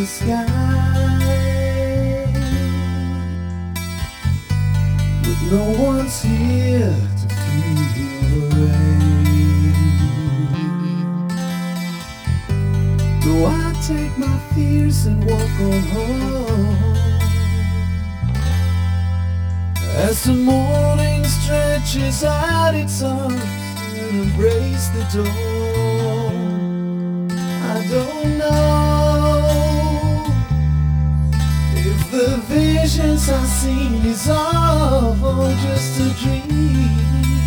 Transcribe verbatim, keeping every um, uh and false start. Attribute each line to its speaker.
Speaker 1: the sky, but no one's here to feel the rain. Though I take my fears and walk on home, as the morning stretches out its arms and embrace the dawn, I don't know if the visions I've seen is all just a dream.